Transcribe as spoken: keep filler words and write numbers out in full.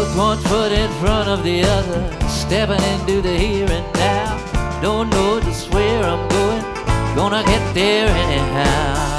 put one foot in front of the other, stepping into the here and now. Don't know just where I'm going, gonna get there anyhow.